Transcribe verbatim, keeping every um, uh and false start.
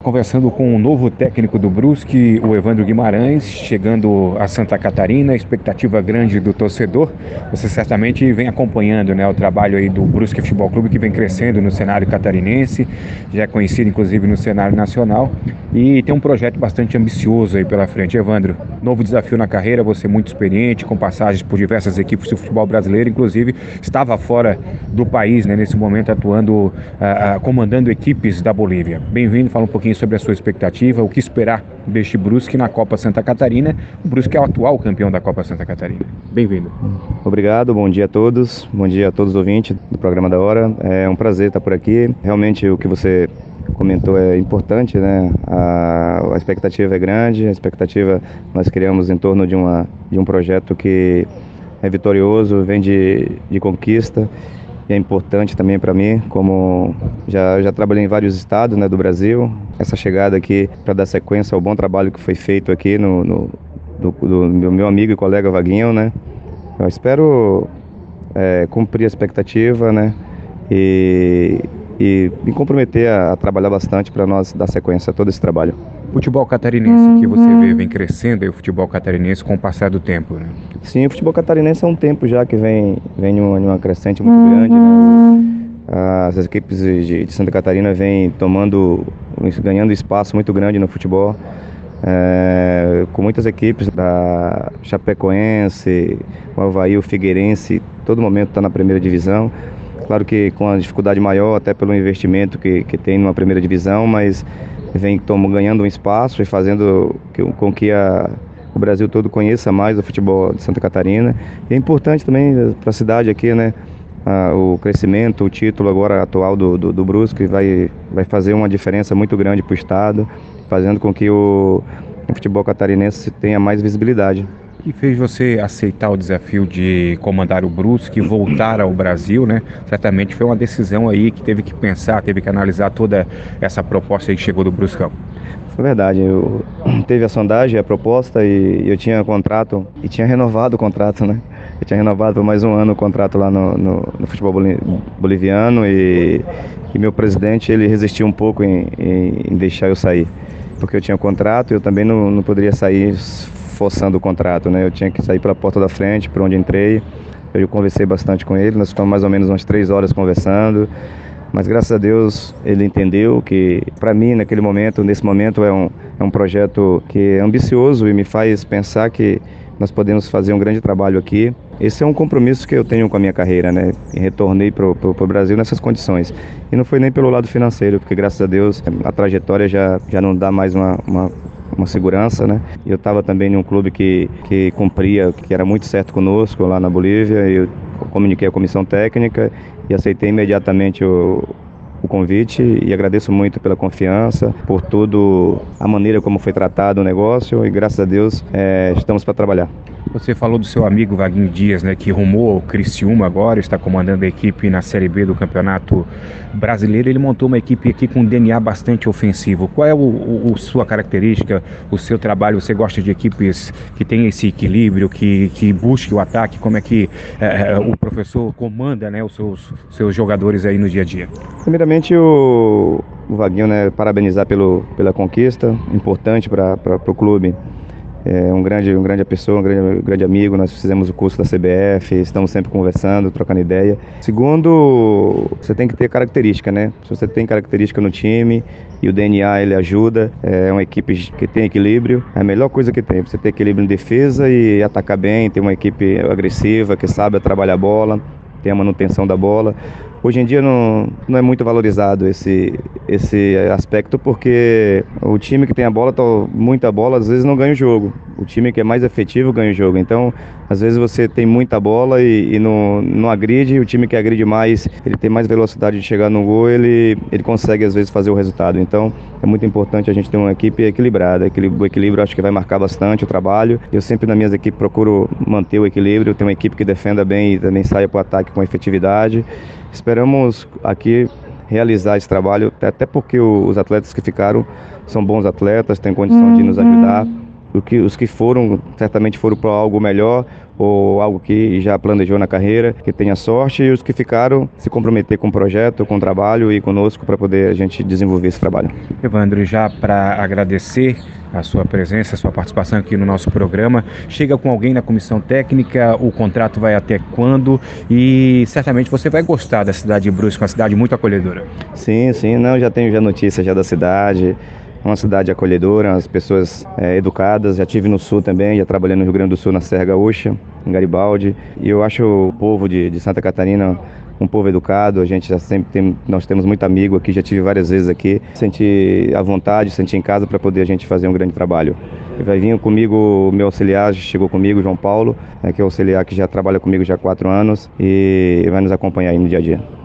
conversando com o novo técnico do Brusque, o Evandro Guimarães, chegando a Santa Catarina, expectativa grande do torcedor. Você certamente vem acompanhando, né, o trabalho aí do Brusque Futebol Clube, que vem crescendo no cenário catarinense, já é conhecido inclusive no cenário nacional, e tem um projeto bastante ambicioso aí pela frente. Evandro, novo desafio na carreira, você muito experiente, com passagens por diversas equipes do futebol brasileiro, inclusive estava fora do país, né, nesse momento atuando, uh, uh, comandando equipes da Bolívia. Bem-vindo, fala um pouquinho sobre a sua expectativa, o que esperar deste Brusque na Copa Santa Catarina. O Brusque é o atual campeão da Copa Santa Catarina. Bem-vindo. Obrigado, bom dia a todos, bom dia a todos os ouvintes do programa da Hora. É um prazer estar por aqui. Realmente o que você comentou é importante, né? A, a expectativa é grande, a expectativa nós criamos em torno de, uma, de um projeto que é vitorioso, vem de, de conquista. E é importante também para mim, como já, já trabalhei em vários estados, né, do Brasil, essa chegada aqui para dar sequência ao bom trabalho que foi feito aqui no, no, do, do meu amigo e colega Vaguinho, né? Eu espero é, cumprir a expectativa, né, e, e me comprometer a, a trabalhar bastante para nós dar sequência a todo esse trabalho. Futebol catarinense que você vê vem crescendo, aí o futebol catarinense com o passar do tempo, né? Sim, o futebol catarinense há um tempo já que vem, vem em uma, uma crescente muito grande, né? As equipes de, de Santa Catarina vêm tomando, ganhando espaço muito grande no futebol, é, com muitas equipes da Chapecoense, o Avaí, o Figueirense, todo momento está na primeira divisão. Claro que com a dificuldade maior, até pelo investimento que, que tem numa primeira divisão, mas vem tomo, ganhando um espaço e fazendo que, com que a, o Brasil todo conheça mais o futebol de Santa Catarina. E é importante também para a cidade aqui, né, a, o crescimento, o título agora atual do, do, do Brusque vai, vai fazer uma diferença muito grande para o estado, fazendo com que o, o futebol catarinense tenha mais visibilidade. O que fez você aceitar o desafio de comandar o Brusque, voltar ao Brasil, né? Certamente foi uma decisão aí que teve que pensar, teve que analisar toda essa proposta aí que chegou do Bruscão. É verdade, eu, teve a sondagem, a proposta e eu tinha contrato, e tinha renovado o contrato, né? Eu tinha renovado por mais um ano o contrato lá no, no, no futebol boliviano e, e meu presidente, ele resistiu um pouco em, em, em deixar eu sair, porque eu tinha contrato e eu também não, não poderia sair forçando o contrato, né? Eu tinha que sair pela porta da frente, por onde entrei. Eu conversei bastante com ele, nós ficamos mais ou menos umas três horas conversando, mas graças a Deus ele entendeu que para mim naquele momento, nesse momento é um, é um projeto que é ambicioso e me faz pensar que nós podemos fazer um grande trabalho aqui. Esse é um compromisso que eu tenho com a minha carreira, né? E retornei para o Brasil nessas condições. E não foi nem pelo lado financeiro, porque graças a Deus a trajetória já, já não dá mais uma, uma uma segurança, né? Eu estava também em um clube que, que cumpria, que era muito certo conosco lá na Bolívia. Eu comuniquei à comissão técnica e aceitei imediatamente o, o convite e agradeço muito pela confiança, por tudo, a maneira como foi tratado o negócio e graças a Deus é, estamos para trabalhar. Você falou do seu amigo Vaguinho Dias, né, que rumou ao Criciúma agora, está comandando a equipe na Série B do Campeonato Brasileiro. Ele montou uma equipe aqui com um D N A bastante ofensivo. Qual é o, o, o sua característica, o seu trabalho? Você gosta de equipes que têm esse equilíbrio, que, que busque o ataque? Como é que é, o professor comanda, né, os seus, seus jogadores aí no dia a dia? Primeiramente, o, o Vaguinho, né, parabenizar pelo, pela conquista, importante para o clube. É um grande, um grande pessoa, um grande, um grande amigo. Nós fizemos o curso da C B F, estamos sempre conversando, trocando ideia. Segundo, você tem que ter característica, né? Se você tem característica no time e o D N A ele ajuda, é uma equipe que tem equilíbrio, é a melhor coisa que tem. Você ter equilíbrio em defesa e atacar bem, ter uma equipe agressiva que sabe trabalhar a bola, tem a manutenção da bola. Hoje em dia não, não é muito valorizado esse, esse aspecto, porque o time que tem a bola, muita bola, às vezes não ganha o jogo. O time que é mais efetivo ganha o jogo. Então, às vezes você tem muita bola e, e não, não agride. O time que agride mais, ele tem mais velocidade de chegar no gol, ele, ele consegue às vezes fazer o resultado. Então, é muito importante a gente ter uma equipe equilibrada. O equilíbrio acho que vai marcar bastante o trabalho. Eu sempre nas minhas equipes procuro manter o equilíbrio, ter uma equipe que defenda bem e também saia para o ataque com efetividade. Esperamos aqui realizar esse trabalho, até porque os atletas que ficaram são bons atletas, têm condição de nos ajudar. o que, os que foram, certamente foram para algo melhor ou algo que já planejou na carreira, que tenha sorte, e os que ficaram se comprometer com o projeto, com o trabalho e conosco para poder a gente desenvolver esse trabalho. Evandro, já para agradecer a sua presença, a sua participação aqui no nosso programa, chega com alguém na comissão técnica, o contrato vai até quando? E certamente você vai gostar da cidade de Brusque, uma cidade muito acolhedora. Sim, sim, não, já tenho já notícias já da cidade. Uma cidade acolhedora, as pessoas é, educadas. Já estive no Sul também, já trabalhei no Rio Grande do Sul, na Serra Gaúcha, em Garibaldi. E eu acho o povo de, de Santa Catarina um povo educado. A gente já sempre tem, nós temos muito amigo aqui, já tive várias vezes aqui. Senti à vontade, senti em casa para poder a gente fazer um grande trabalho. E vai vir comigo o meu auxiliar, chegou comigo, João Paulo, é, que é o auxiliar que já trabalha comigo já há quatro anos e vai nos acompanhar aí no dia a dia.